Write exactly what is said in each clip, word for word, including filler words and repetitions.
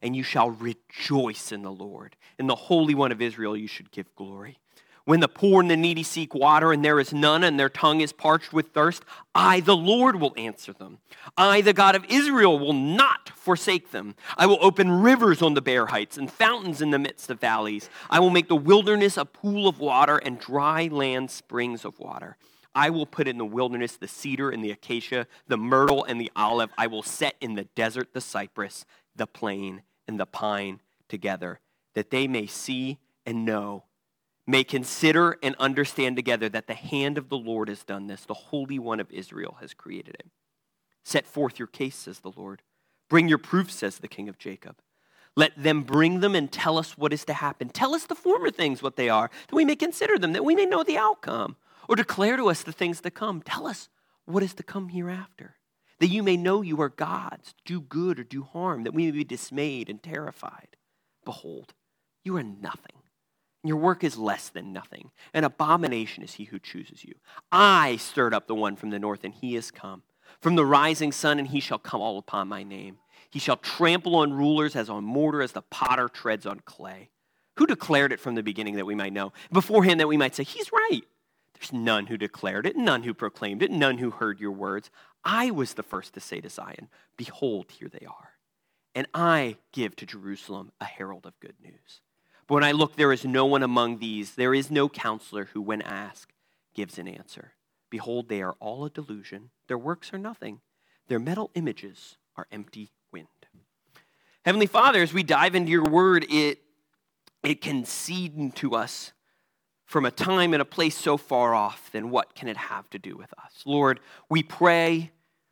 and you shall rejoice in the Lord. In the Holy One of Israel you should give glory. When the poor and the needy seek water, and there is none, and their tongue is parched with thirst, I, the Lord, will answer them. I, the God of Israel, will not forsake them. I will open rivers on the bare heights and fountains in the midst of valleys. I will make the wilderness a pool of water and dry land springs of water. I will put in the wilderness the cedar and the acacia, the myrtle and the olive. I will set in the desert the cypress, the plane, and the pine together, that they may see and know, may consider and understand together that the hand of the Lord has done this. The Holy One of Israel has created it. Set forth your case, says the Lord. Bring your proofs, says the King of Jacob. Let them bring them and tell us what is to happen. Tell us the former things, what they are, that we may consider them, that we may know the outcome. Or declare to us the things to come. Tell us what is to come hereafter, that you may know you are gods, do good or do harm, that we may be dismayed and terrified. Behold, you are nothing. Your work is less than nothing. An abomination is he who chooses you. I stirred up the one from the north, and he is come. From the rising sun, and he shall come all upon my name. He shall trample on rulers as on mortar, as the potter treads on clay. Who declared it from the beginning that we might know? Beforehand that we might say, he's right. There's none who declared it, none who proclaimed it, none who heard your words. I was the first to say to Zion, behold, here they are. And I give to Jerusalem a herald of good news. But when I look, there is no one among these. There is no counselor who, when asked, gives an answer. Behold, they are all a delusion. Their works are nothing. Their metal images are empty wind. Heavenly Father, as we dive into your word, it, it can seed to us from a time and a place so far off, then what can it have to do with us? Lord, we pray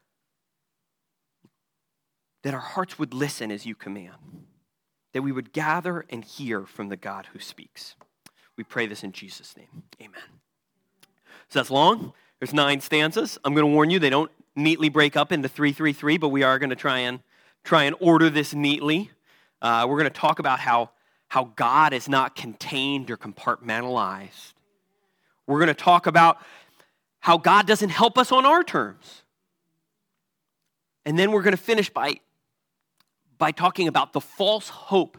that our hearts would listen as you command, that we would gather and hear from the God who speaks. We pray this in Jesus' name. Amen. So that's long. There's nine stanzas. I'm going to warn you, they don't neatly break up into three, three, three, but we are going to try and try and order this neatly. Uh, we're going to talk about how, how God is not contained or compartmentalized. We're going to talk about how God doesn't help us on our terms. And then we're going to finish by by talking about the false hope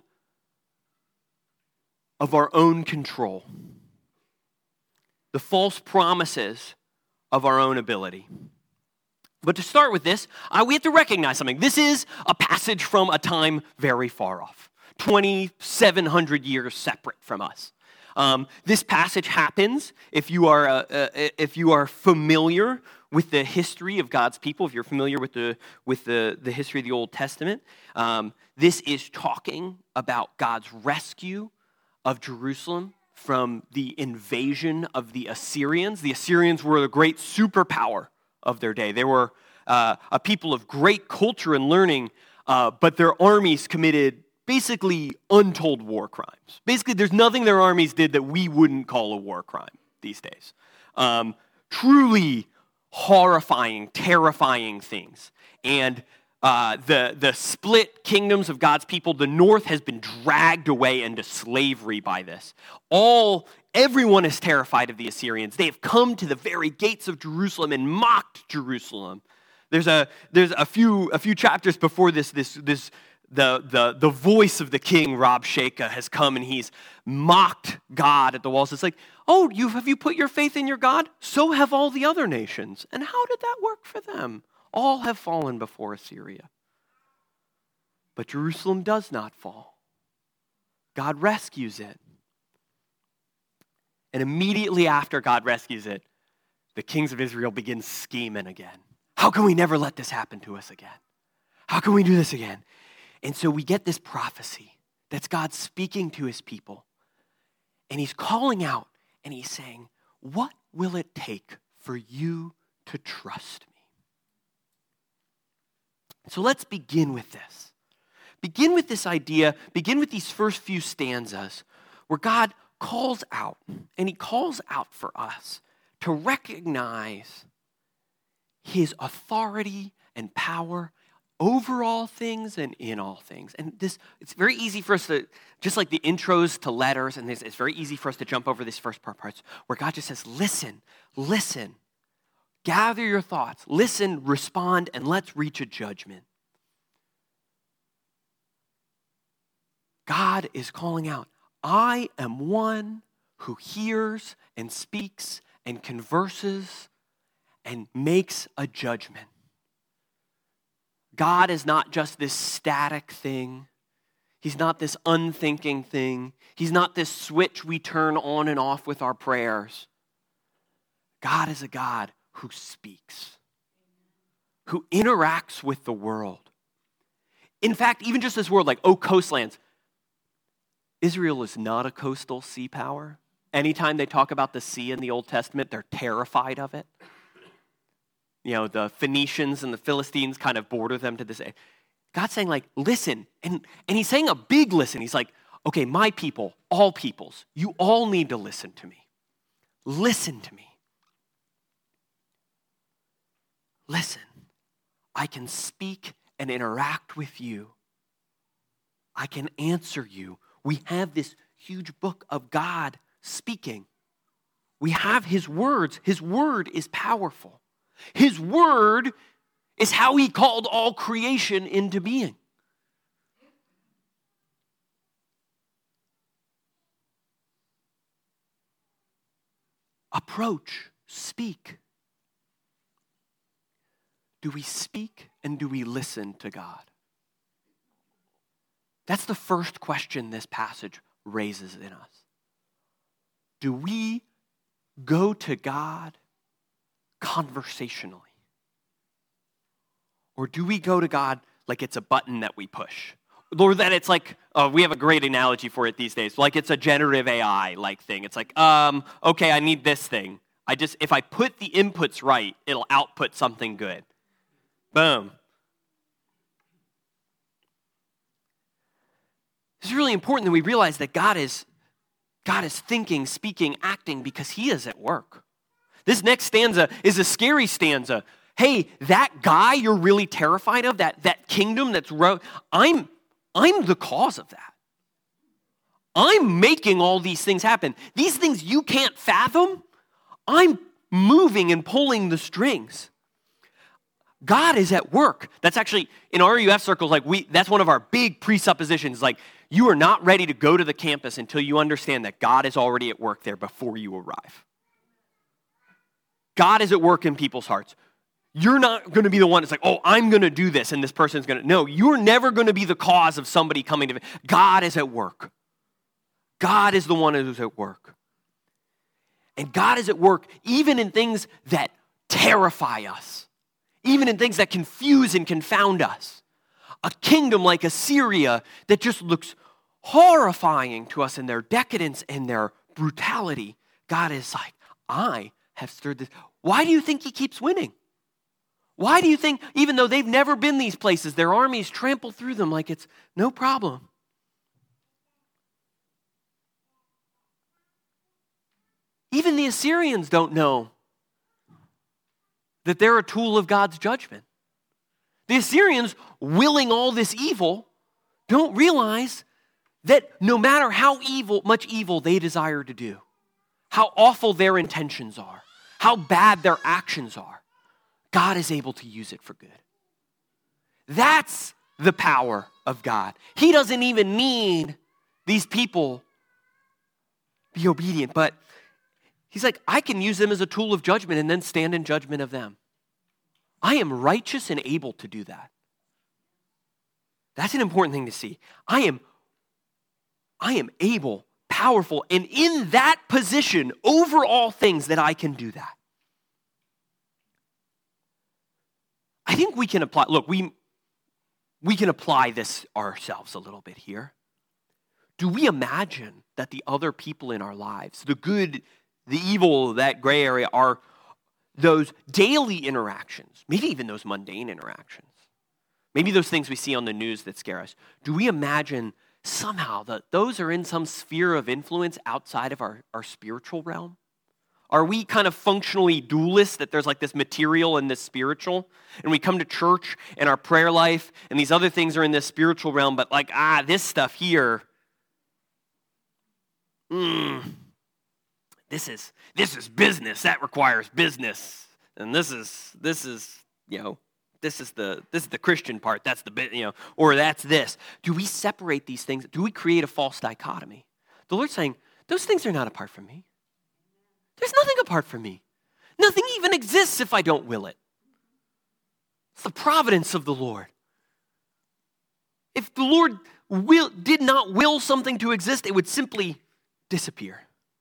of our own control, the false promises of our own ability. But to start with this, uh, we have to recognize something. This is a passage from a time very far off, twenty-seven hundred years separate from us. Um, this passage happens if you are uh, uh, if you are familiar with the history of God's people, if you're familiar with the with the, the history of the Old Testament. Um, this is talking about God's rescue of Jerusalem from the invasion of the Assyrians. The Assyrians were the great superpower of their day. They were uh, a people of great culture and learning, uh, but their armies committed basically untold war crimes. Basically, there's nothing their armies did that we wouldn't call a war crime these days. Um, truly horrifying, terrifying things. And uh, the, the split kingdoms of God's people, the north has been dragged away into slavery by this. All, everyone is terrified of the Assyrians. They have come to the very gates of Jerusalem and mocked Jerusalem. There's a, there's a few, a few chapters before this, this, this, The, the, the voice of the king, Rabshakeh, has come and he's mocked God at the walls. It's like, oh, you have you put your faith in your God? So have all the other nations. And how did that work for them? All have fallen before Assyria. But Jerusalem does not fall. God rescues it. And immediately after God rescues it, the kings of Israel begin scheming again. How can we never let this happen to us again? How can we do this again? And so we get this prophecy that's God speaking to his people. And he's calling out and he's saying, what will it take for you to trust me? So let's begin with this. Begin with this idea, begin with these first few stanzas where God calls out, and he calls out for us to recognize his authority and power over all things and in all things. And this, it's very easy for us to, just like the intros to letters, and this, it's very easy for us to jump over these first part parts where God just says, listen, listen, gather your thoughts, listen, respond, and let's reach a judgment. God is calling out, I am one who hears and speaks and converses and makes a judgment. God is not just this static thing. He's not this unthinking thing. He's not this switch we turn on and off with our prayers. God is a God who speaks, who interacts with the world. In fact, even just this word like, oh, coastlands. Israel is not a coastal sea power. Anytime they talk about the sea in the Old Testament, they're terrified of it. You know, the Phoenicians and the Philistines kind of border them to this. God's saying, like, listen. And, and he's saying a big listen. He's like, okay, my people, all peoples, you all need to listen to me. Listen to me. Listen. I can speak and interact with you. I can answer you. We have this huge book of God speaking. We have his words. His word is powerful. His word is how he called all creation into being. Approach, speak. Do we speak and do we listen to God? That's the first question this passage raises in us. Do we go to God conversationally? Or do we go to God like it's a button that we push? Or that it's like, oh, we have a great analogy for it these days, like it's a generative A I-like thing. It's like, um, okay, I need this thing. I just, if I put the inputs right, it'll output something good. Boom. It's really important that we realize that God is, God is thinking, speaking, acting because he is at work. This next stanza is a scary stanza. Hey, that guy you're really terrified of, that, that kingdom that's, ro- I'm, I'm the cause of that. I'm making all these things happen. These things you can't fathom, I'm moving and pulling the strings. God is at work. That's actually, in R U F circles, like we, that's one of our big presuppositions. Like, you are not ready to go to the campus until you understand that God is already at work there before you arrive. God is at work in people's hearts. You're not going to be the one that's like, oh, I'm going to do this, and this person's going to. No, you're never going to be the cause of somebody coming to. God is at work. God is the one who's at work. And God is at work even in things that terrify us, even in things that confuse and confound us. A kingdom like Assyria that just looks horrifying to us in their decadence and their brutality. God is like, I have stirred this. Why do you think he keeps winning? Why do you think, even though they've never been these places, their armies trample through them like it's no problem? Even the Assyrians don't know that they're a tool of God's judgment. The Assyrians, willing all this evil, don't realize that no matter how evil, much evil they desire to do, how awful their intentions are, how bad their actions are, God is able to use it for good. That's the power of God. He doesn't even need these people to be obedient, but he's like, I can use them as a tool of judgment and then stand in judgment of them. I am righteous and able to do that. That's an important thing to see. I am, I am able, powerful, and in that position over all things that I can do that. I think we can apply, look, we, we can apply this ourselves a little bit here. Do we imagine that the other people in our lives, the good, the evil, that gray area, are those daily interactions, maybe even those mundane interactions, maybe those things we see on the news that scare us? Do we imagine somehow that those are in some sphere of influence outside of our, our spiritual realm? Are we kind of functionally dualists, that there's like this material and this spiritual? And we come to church and our prayer life and these other things are in this spiritual realm, but like, ah, this stuff here, mm, this is this is business. That requires business. And this is, this is, you know, this is the this is the Christian part. That's the bit, you know, or that's this. Do we separate these things? Do we create a false dichotomy? The Lord's saying, those things are not apart from me. There's nothing apart from me. Nothing even exists if I don't will it. It's the providence of the Lord. If the Lord will, did not will something to exist, it would simply disappear.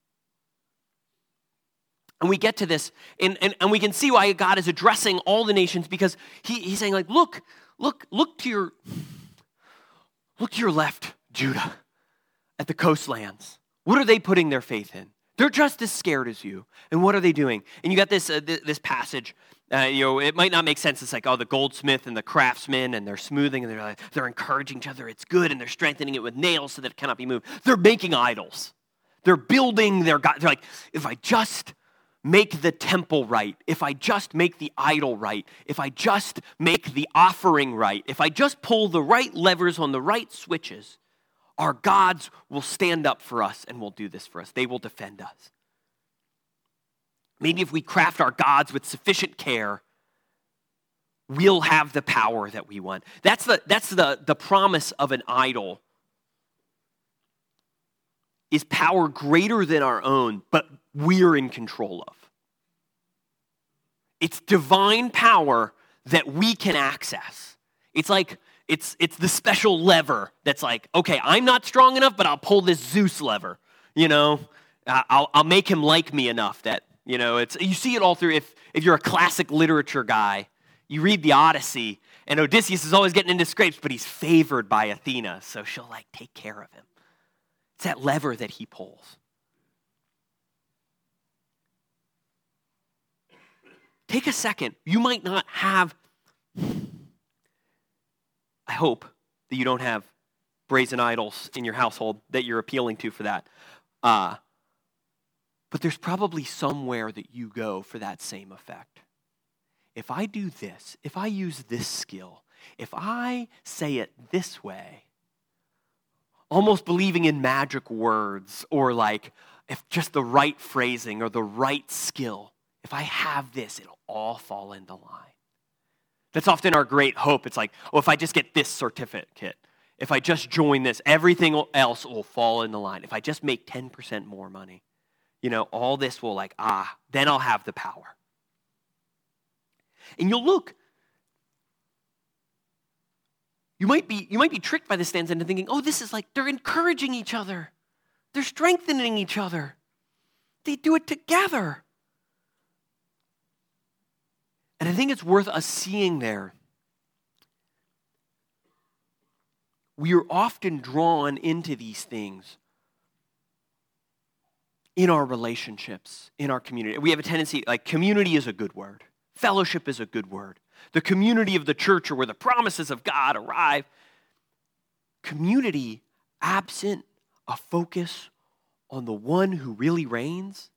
And we get to this, and, and, and we can see why God is addressing all the nations, because he, he's saying, like, look, look, look to your, look to your left, Judah, at the coastlands. What are they putting their faith in? They're just as scared as you. And what are they doing? And you got this uh, th- this passage. Uh, you know, it might not make sense. It's like, oh, the goldsmith and the craftsman, and they're smoothing, and they're like, they're encouraging each other. It's good, and they're strengthening it with nails so that it cannot be moved. They're making idols. They're building their God. They're like, if I just make the temple right, if I just make the idol right, if I just make the offering right, if I just pull the right levers on the right switches, our gods will stand up for us and will do this for us. They will defend us. Maybe if we craft our gods with sufficient care, we'll have the power that we want. That's the, that's the, the promise of an idol, is power greater than our own, but we're in control of. It's divine power that we can access. It's like, it's it's the special lever that's like, okay, I'm not strong enough, but I'll pull this Zeus lever. You know, I'll I'll make him like me enough that, you know, it's, you see it all through. If if you're a classic literature guy, you read the Odyssey, and Odysseus is always getting into scrapes, but he's favored by Athena, so she'll like take care of him. It's that lever that he pulls. Take a second. You might not have, I hope that you don't have brazen idols in your household that you're appealing to for that. Uh, but there's probably somewhere that you go for that same effect. If I do this, if I use this skill, if I say it this way, almost believing in magic words, or like if just the right phrasing or the right skill, if I have this, it'll all fall into line. That's often our great hope. It's like, oh, if I just get this certificate, if I just join this, everything else will fall into line. If I just make ten percent more money, you know, all this will like, ah, then I'll have the power. And you'll look, you might be, you might be tricked by this stanza into thinking, oh, this is like, they're encouraging each other. They're strengthening each other. They do it together. And I think it's worth us seeing there. We are often drawn into these things in our relationships, in our community. We have a tendency, like, community is a good word. Fellowship is a good word. The community of the church, or where the promises of God arrive. Community absent a focus on the one who really reigns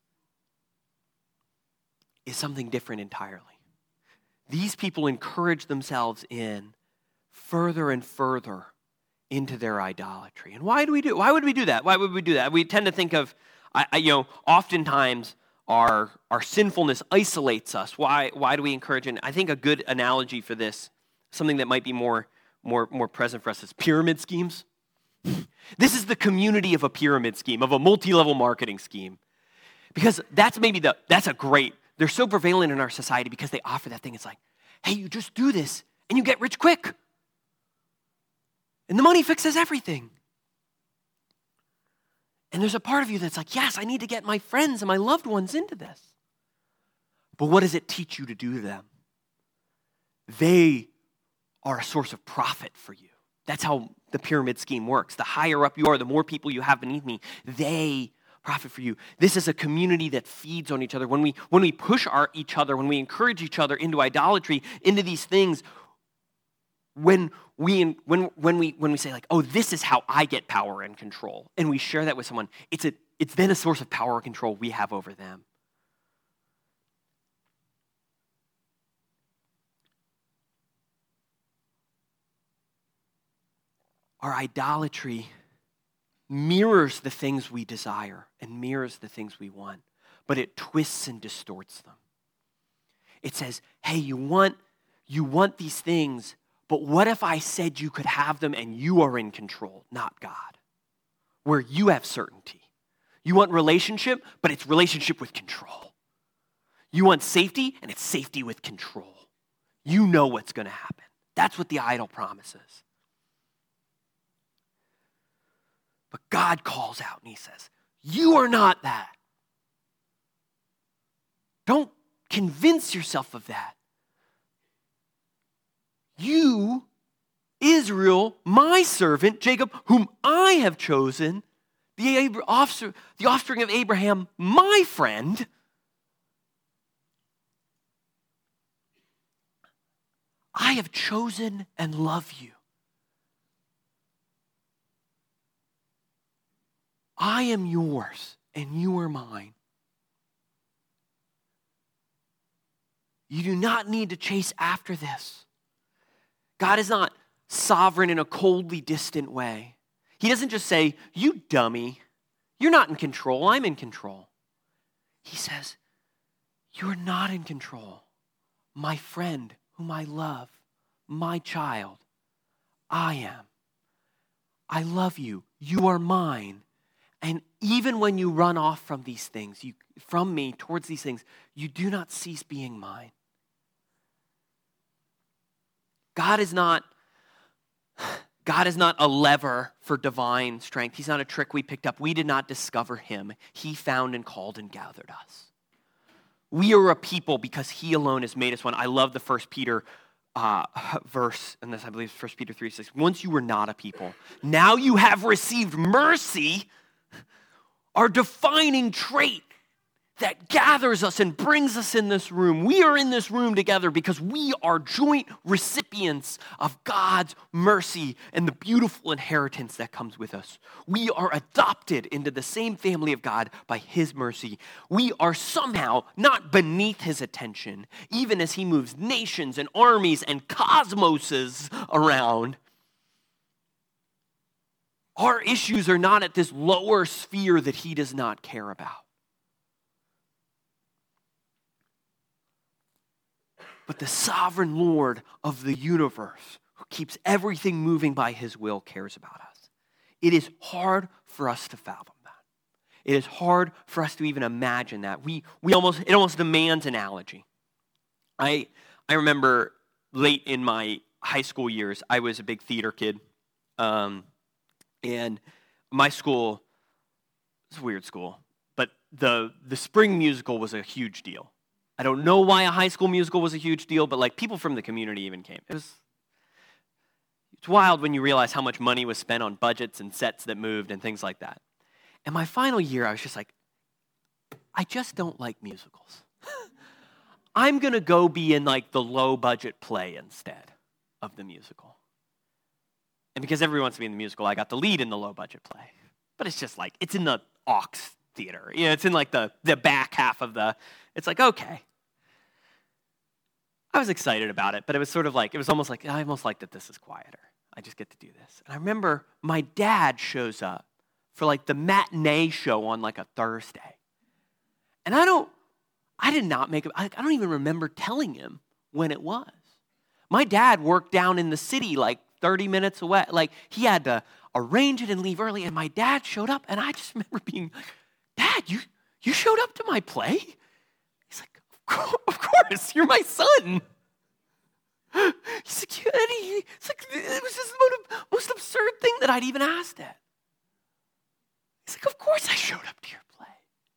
is something different entirely. These people encourage themselves in further and further into their idolatry. And why do we do? Why would we do that? Why would we do that? We tend to think of, I, I, you know, oftentimes our our sinfulness isolates us. Why? Why do we encourage? And I think a good analogy for this, something that might be more more more present for us, is pyramid schemes. This is the community of a pyramid scheme, of a multi-level marketing scheme, because that's maybe the that's a great. They're so prevalent in our society because they offer that thing. It's like, hey, you just do this and you get rich quick. And the money fixes everything. And there's a part of you that's like, yes, I need to get my friends and my loved ones into this. But what does it teach you to do to them? They are a source of profit for you. That's how the pyramid scheme works. The higher up you are, the more people you have beneath me, they profit for you. This is a community that feeds on each other. When we when we push our each other, when we encourage each other into idolatry, into these things, when we when when we when we say like, oh, this is how I get power and control, and we share that with someone, it's a it's then a source of power and control we have over them. Our idolatry mirrors the things we desire and mirrors the things we want, but it twists and distorts them. It says, hey, you want you want these things, but what if I said you could have them and you are in control, not God, where you have certainty? You want relationship, but it's relationship with control. You want safety, and it's safety with control. You know what's going to happen. That's what the idol promises. But God calls out and he says, you are not that. Don't convince yourself of that. You, Israel, my servant, Jacob, whom I have chosen, the offspring of Abraham, my friend, I have chosen and love you. I am yours and you are mine. You do not need to chase after this. God is not sovereign in a coldly distant way. He doesn't just say, you dummy, you're not in control, I'm in control. He says, you are not in control. My friend, whom I love, my child, I am. I love you. You are mine. And even when you run off from these things, you, from me towards these things, you do not cease being mine. God is not, God is not a lever for divine strength. He's not a trick we picked up. We did not discover him. He found and called and gathered us. We are a people because he alone has made us one. I love the First Peter uh, verse, and this I believe is First Peter three six. Once you were not a people, now you have received mercy, our defining trait that gathers us and brings us in this room. We are in this room together because we are joint recipients of God's mercy and the beautiful inheritance that comes with us. We are adopted into the same family of God by his mercy. We are somehow not beneath his attention, even as he moves nations and armies and cosmoses around. Our issues are not at this lower sphere that he does not care about. But the sovereign Lord of the universe, who keeps everything moving by his will, cares about us. It is hard for us to fathom that. It is hard for us to even imagine that. We we almost it almost demands analogy. I I remember late in my high school years, I was a big theater kid, um, and my school was a weird school, but the the spring musical was a huge deal. I don't know why a high school musical was a huge deal, but like people from the community even came. It was it's wild when you realize how much money was spent on budgets and sets that moved and things like that. And my final year, I was just like, I just don't like musicals. I'm going to go be in like the low budget play instead of the musical. And because everyone wants to be in the musical, I got the lead in the low budget play. But it's just like, it's in the aux theater. You know, it's in like the, the back half of the, it's like, okay. I was excited about it, but it was sort of like, it was almost like, I almost like that this is quieter. I just get to do this. And I remember my dad shows up for like the matinee show on like a Thursday. And I don't, I did not make, I, I don't even remember telling him when it was. My dad worked down in the city like thirty minutes away. Like he had to arrange it and leave early. And my dad showed up and I just remember being, Dad, you, you showed up to my play? He's like, of course, you're my son. He's like, yeah, it's like, it was just the most, most absurd thing that I'd even asked it. He's like, of course I showed up to your play.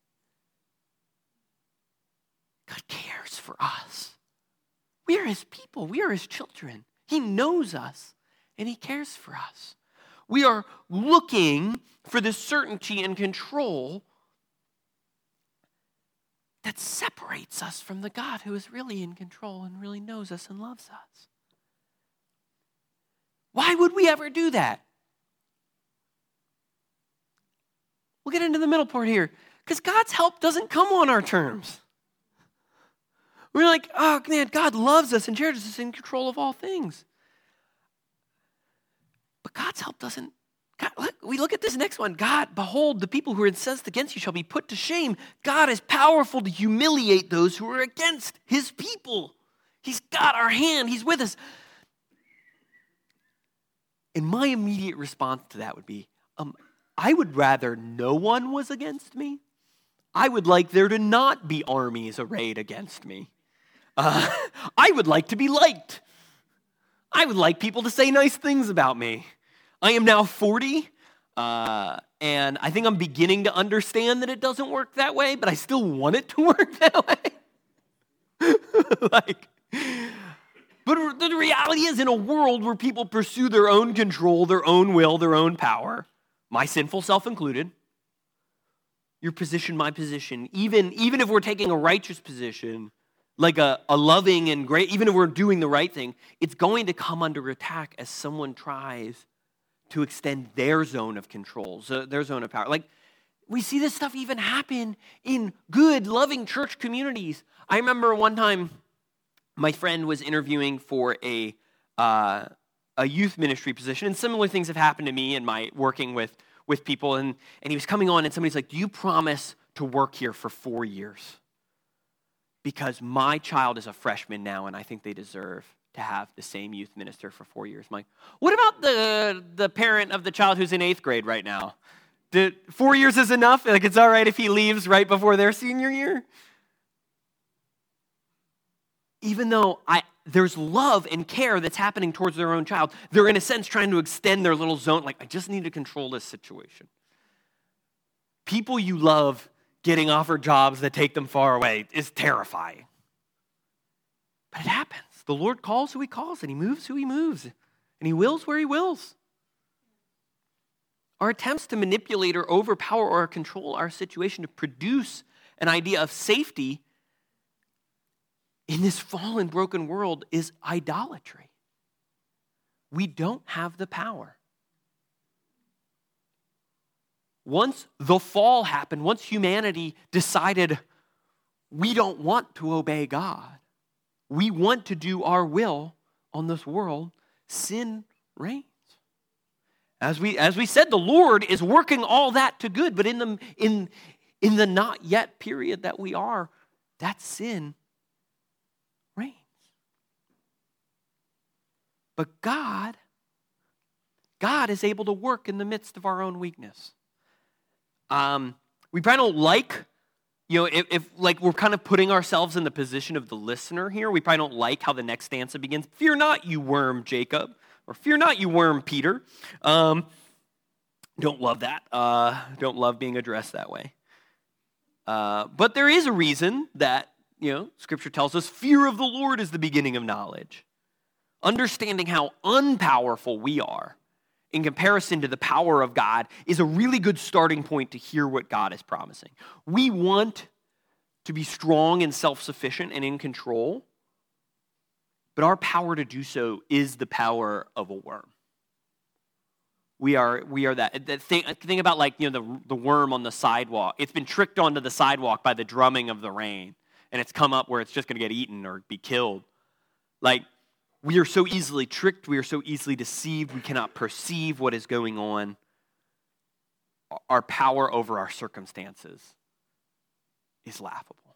God cares for us. We are his people. We are his children. He knows us and he cares for us. We are looking for the certainty and control that separates us from the God who is really in control and really knows us and loves us. Why would we ever do that? We'll get into the middle part here. Because God's help doesn't come on our terms. We're like, oh man, God loves us and cherishes us in control of all things. But God's help doesn't God, look, we look at this next one. God, behold, the people who are incensed against you shall be put to shame. God is powerful to humiliate those who are against his people. He's got our hand. He's with us. And my immediate response to that would be, um, I would rather no one was against me. I would like there to not be armies arrayed against me. Uh, I would like to be liked. I would like people to say nice things about me. I am now forty, uh, and I think I'm beginning to understand that it doesn't work that way, but I still want it to work that way. like, but the reality is, in a world where people pursue their own control, their own will, their own power, my sinful self included, your position, my position, even, even if we're taking a righteous position, like a, a loving and great, even if we're doing the right thing, it's going to come under attack as someone tries to extend their zone of control, so their zone of power. Like, we see this stuff even happen in good, loving church communities. I remember one time my friend was interviewing for a uh, a youth ministry position, and similar things have happened to me in my working with, with people, and, and he was coming on, and somebody's like, do you promise to work here for four years? Because my child is a freshman now, and I think they deserve to have the same youth minister for four years. I'm like, what about the, the parent of the child who's in eighth grade right now? Did, four years is enough? Like, it's all right if he leaves right before their senior year? Even though I there's love and care that's happening towards their own child, they're in a sense trying to extend their little zone. Like, I just need to control this situation. People you love getting offered jobs that take them far away is terrifying. But it happens. The Lord calls who he calls, and he moves who he moves, and he wills where he wills. Our attempts to manipulate or overpower or control our situation to produce an idea of safety in this fallen, broken world is idolatry. We don't have the power. Once the fall happened, once humanity decided we don't want to obey God, we want to do our will on this world, sin reigns. As we, as we said, the Lord is working all that to good, but in the, in, in the not yet period that we are, that sin reigns. But God, God is able to work in the midst of our own weakness. Um, we probably don't like, you know, if, if like we're kind of putting ourselves in the position of the listener here, we probably don't like how the next stanza begins. Fear not, you worm, Jacob, or fear not, you worm, Peter. Um, don't love that. Uh, don't love being addressed that way. Uh, but there is a reason that, you know, Scripture tells us fear of the Lord is the beginning of knowledge. Understanding how unpowerful we are in comparison to the power of God is a really good starting point to hear what God is promising. We want to be strong and self-sufficient and in control, but our power to do so is the power of a worm. We are, we are that. that thing, think about like, you know, the, the worm on the sidewalk. It's been tricked onto the sidewalk by the drumming of the rain, and it's come up where it's just going to get eaten or be killed. Like, we are so easily tricked. We are so easily deceived. We cannot perceive what is going on. Our power over our circumstances is laughable.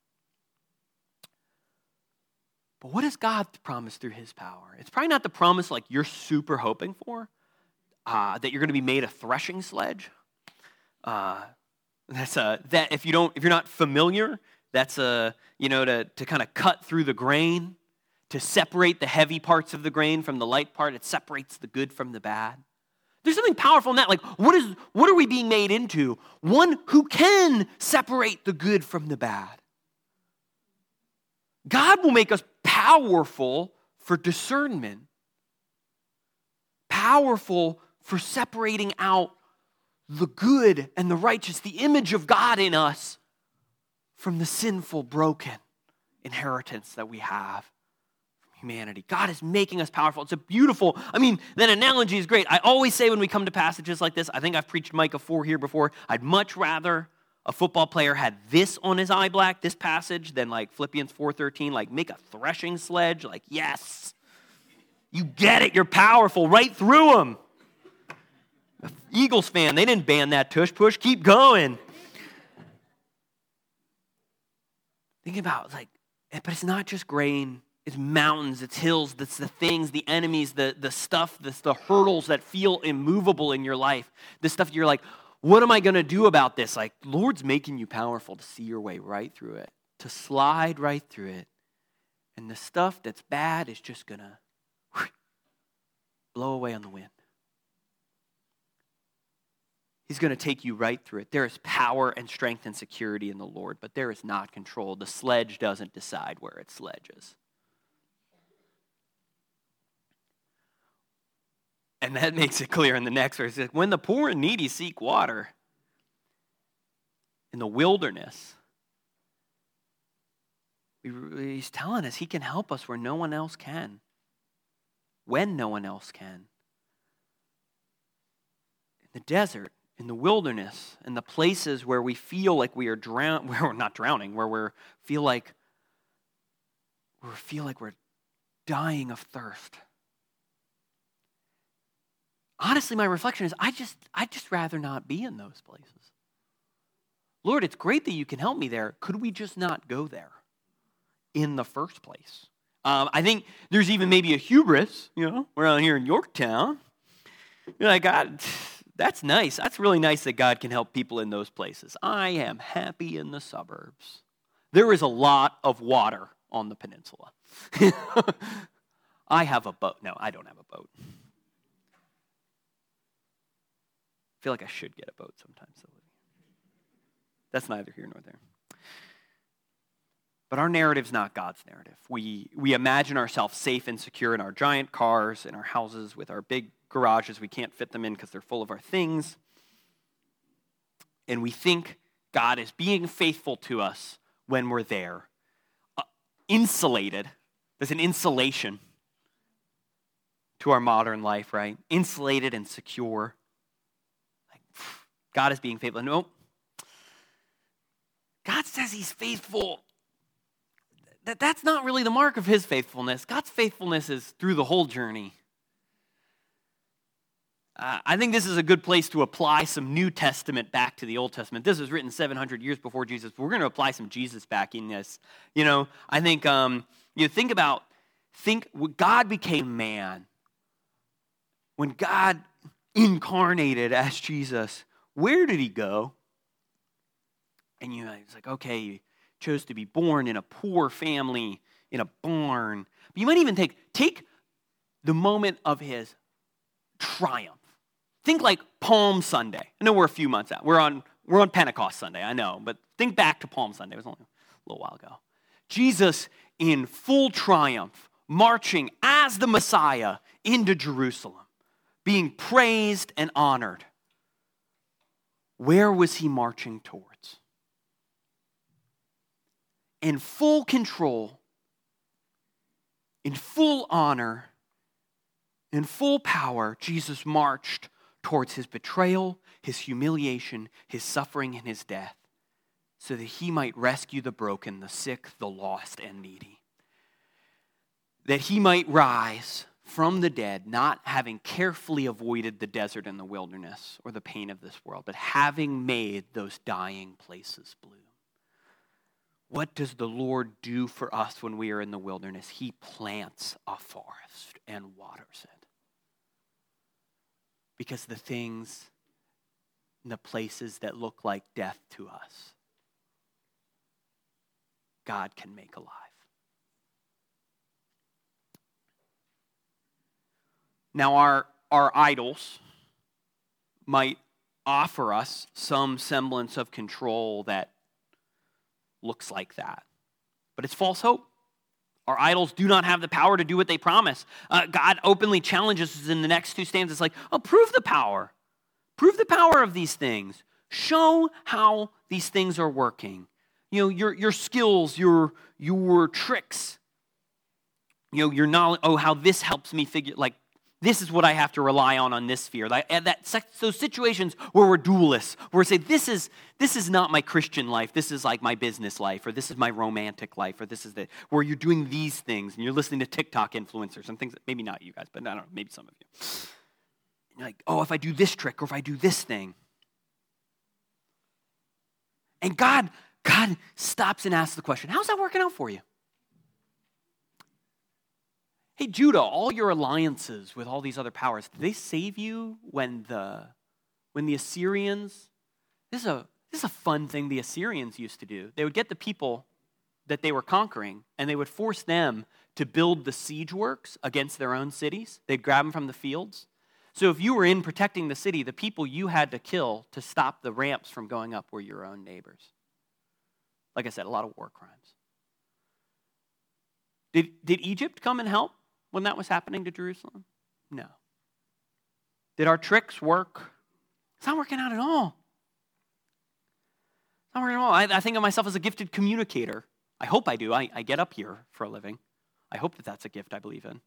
But what does God promise through his power? It's probably not the promise like you're super hoping for, uh, that you're going to be made a threshing sledge. Uh, that's a, that if you don't, if you're not familiar, that's a, you know, to, to kind of cut through the grain, to separate the heavy parts of the grain from the light part. It separates the good from the bad. There's something powerful in that. Like, what is what are we being made into? One who can separate the good from the bad. God will make us powerful for discernment. Powerful for separating out the good and the righteous, the image of God in us, from the sinful, broken inheritance that we have. Humanity. God is making us powerful. It's a beautiful, I mean, that analogy is great. I always say when we come to passages like this, I think I've preached Micah four here before, I'd much rather a football player had this on his eye black, this passage, than like Philippians four thirteen, like make a threshing sledge, like yes, you get it, you're powerful, right through them. Eagles fan, they didn't ban that tush push, keep going. Think about like, but it's not just grain. It's mountains, it's hills, it's the things, the enemies, the, the stuff, the, the hurdles that feel immovable in your life. The stuff you're like, what am I going to do about this? Like, Lord's making you powerful to see your way right through it, to slide right through it. And the stuff that's bad is just going to blow away on the wind. He's going to take you right through it. There is power and strength and security in the Lord, but there is not control. The sledge doesn't decide where it sledges. And that makes it clear in the next verse. When the poor and needy seek water in the wilderness, he's telling us he can help us where no one else can, when no one else can. In the desert, in the wilderness, in the places where we feel like we are drown, where we're not drowning, where we feel like where we feel like we're dying of thirst. Honestly, my reflection is I just I'd just rather not be in those places. Lord, it's great that you can help me there. Could we just not go there in the first place? Um, I think there's even maybe a hubris, you know, we're out here in Yorktown. You're like, God, that's nice. That's really nice that God can help people in those places. I am happy in the suburbs. There is a lot of water on the peninsula. I have a boat. No, I don't have a boat. I feel like I should get a boat sometimes. That's neither here nor there. But our narrative's not God's narrative. We we imagine ourselves safe and secure in our giant cars, in our houses, with our big garages we can't fit them in because they're full of our things. And we think God is being faithful to us when we're there. Uh, insulated. There's an insulation to our modern life, right? Insulated and secure. God is being faithful. No. God says he's faithful. That, that's not really the mark of his faithfulness. God's faithfulness is through the whole journey. Uh, I think this is a good place to apply some New Testament back to the Old Testament. This was written seven hundred years before Jesus. We're going to apply some Jesus back in this. You know, I think, um, you know, think about, think, when God became man, when God incarnated as Jesus, where did he go? And you know, it's like, okay, he chose to be born in a poor family, in a barn. But you might even take, take the moment of his triumph. Think like Palm Sunday. I know we're a few months out. We're on, we're on Pentecost Sunday, I know. But think back to Palm Sunday. It was only a little while ago. Jesus in full triumph, marching as the Messiah into Jerusalem, being praised and honored. Where was he marching towards? In full control, in full honor, in full power, Jesus marched towards his betrayal, his humiliation, his suffering, and his death, so that he might rescue the broken, the sick, the lost, and needy. That he might rise from the dead, not having carefully avoided the desert and the wilderness or the pain of this world, but having made those dying places bloom. What does the Lord do for us when we are in the wilderness? He plants a forest and waters it. Because the things and the places that look like death to us, God can make alive. Now, our, our idols might offer us some semblance of control that looks like that. But it's false hope. Our idols do not have the power to do what they promise. Uh, God openly challenges us in the next two stanzas, like, oh, prove the power. Prove the power of these things. Show how these things are working. You know, your, your skills, your, your tricks. You know, your knowledge, oh, how this helps me figure, like, this is what I have to rely on on this sphere. Like, and that, those situations where we're dualists, where we say, this is this is not my Christian life, this is like my business life, or this is my romantic life, or this is the, where you're doing these things, and you're listening to TikTok influencers and things, that, maybe not you guys, but I don't know, maybe some of you. And you're like, oh, if I do this trick, or if I do this thing. And God, God stops and asks the question, how's that working out for you? Hey, Judah, all your alliances with all these other powers, did they save you when the when the Assyrians, this is a this is a fun thing the Assyrians used to do. They would get the people that they were conquering, and they would force them to build the siege works against their own cities. They'd grab them from the fields. So if you were in protecting the city, the people you had to kill to stop the ramps from going up were your own neighbors. Like I said, a lot of war crimes. Did, did Egypt come and help when that was happening to Jerusalem? No. Did our tricks work? It's not working out at all. It's not working at all. I, I think of myself as a gifted communicator. I hope I do. I, I get up here for a living. I hope that that's a gift I believe in.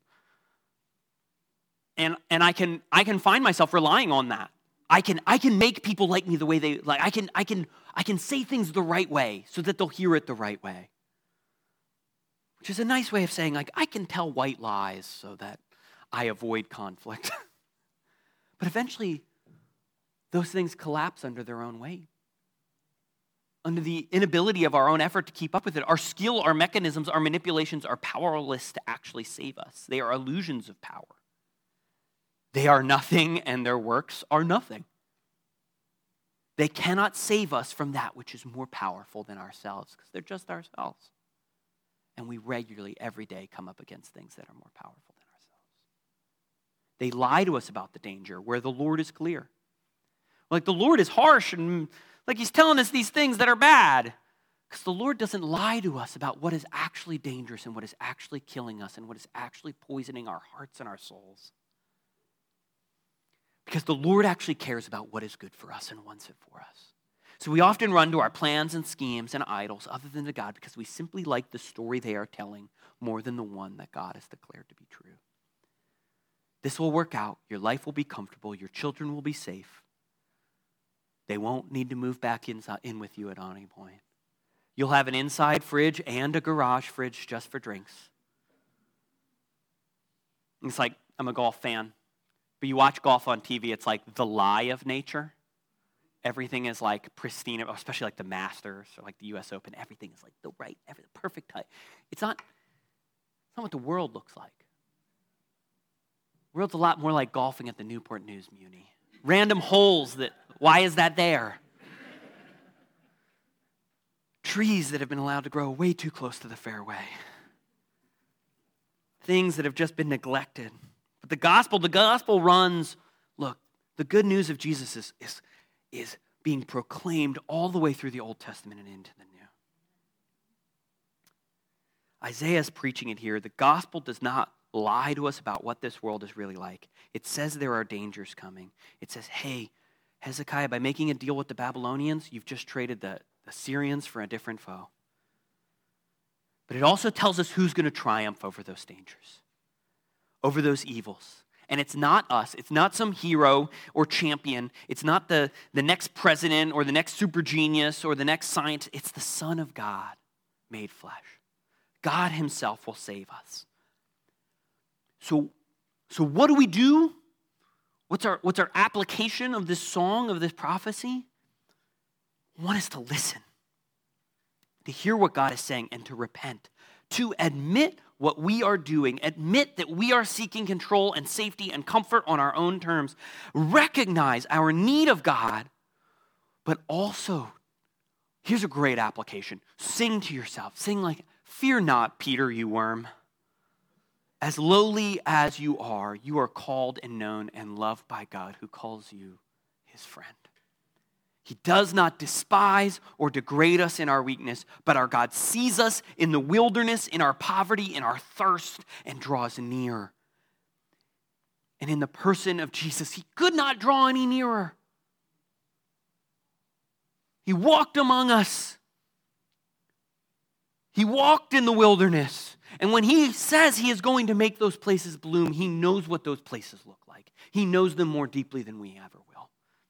And and I can I can find myself relying on that. I can I can make people like me the way they like. I can I can I can say things the right way so that they'll hear it the right way. Which is a nice way of saying, like, I can tell white lies so that I avoid conflict. But eventually, those things collapse under their own weight. Under the inability of our own effort to keep up with it. Our skill, our mechanisms, our manipulations are powerless to actually save us. They are illusions of power. They are nothing, and their works are nothing. They cannot save us from that which is more powerful than ourselves, because they're just ourselves. And we regularly, every day, come up against things that are more powerful than ourselves. They lie to us about the danger where the Lord is clear. Like the Lord is harsh and like he's telling us these things that are bad. Because the Lord doesn't lie to us about what is actually dangerous and what is actually killing us and what is actually poisoning our hearts and our souls. Because the Lord actually cares about what is good for us and wants it for us. So we often run to our plans and schemes and idols other than to God because we simply like the story they are telling more than the one that God has declared to be true. This will work out. Your life will be comfortable. Your children will be safe. They won't need to move back inside, in with you at any point. You'll have an inside fridge and a garage fridge just for drinks. It's like, I'm a golf fan. But you watch golf on T V, it's like the lie of nature. Everything is like pristine, especially like the Masters or like the U S Open. Everything is like the right, every, perfect type. It's not, it's not what the world looks like. The world's a lot more like golfing at the Newport News Muni. Random holes that, why is that there? Trees that have been allowed to grow way too close to the fairway. Things that have just been neglected. But the gospel, the gospel runs, look, the good news of Jesus is, is, is being proclaimed all the way through the Old Testament and into the New. Isaiah is preaching it here. The gospel does not lie to us about what this world is really like. It says there are dangers coming. It says, hey, Hezekiah, by making a deal with the Babylonians, you've just traded the, the Syrians for a different foe. But it also tells us who's going to triumph over those dangers, over those evils. And it's not us. It's not some hero or champion. It's not the, the next president or the next super genius or the next scientist. It's the Son of God made flesh. God himself will save us. So, so what do we do? What's our, what's our application of this song, of this prophecy? One is to listen, to hear what God is saying and to repent, to admit what we are doing, admit that we are seeking control and safety and comfort on our own terms, recognize our need of God, but also, here's a great application. Sing to yourself. Sing like, fear not, Peter, you worm. As lowly as you are, you are called and known and loved by God who calls you his friend. He does not despise or degrade us in our weakness, but our God sees us in the wilderness, in our poverty, in our thirst, and draws near. And in the person of Jesus, he could not draw any nearer. He walked among us. He walked in the wilderness. And when he says he is going to make those places bloom, he knows what those places look like. He knows them more deeply than we ever will.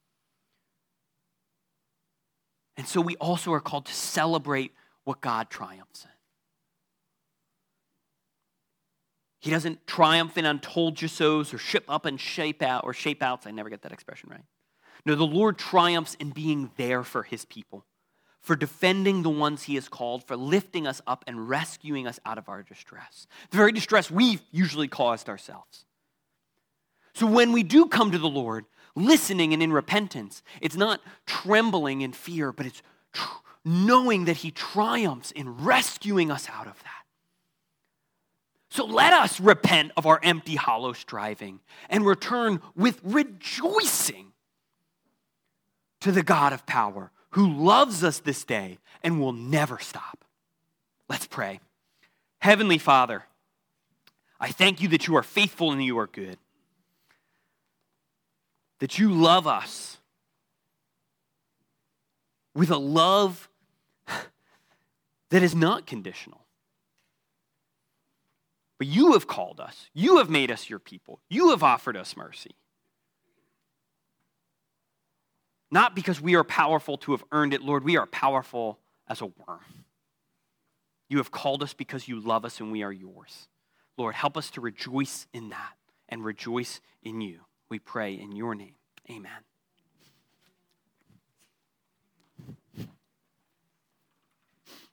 And so we also are called to celebrate what God triumphs in. He doesn't triumph in untold just-sos or ship up and shape out or shape outs. I never get that expression right. No, the Lord triumphs in being there for his people, for defending the ones he has called, for lifting us up and rescuing us out of our distress. The very distress we've usually caused ourselves. So when we do come to the Lord, listening and in repentance, it's not trembling in fear, but it's tr- knowing that he triumphs in rescuing us out of that. So let us repent of our empty, hollow striving and return with rejoicing to the God of power, who loves us this day and will never stop. Let's pray. Heavenly Father, I thank you that you are faithful and you are good. That you love us with a love that is not conditional. But you have called us. You have made us your people. You have offered us mercy. Not because we are powerful to have earned it, Lord. We are powerful as a worm. You have called us because you love us and we are yours. Lord, help us to rejoice in that and rejoice in you. We pray in your name. Amen.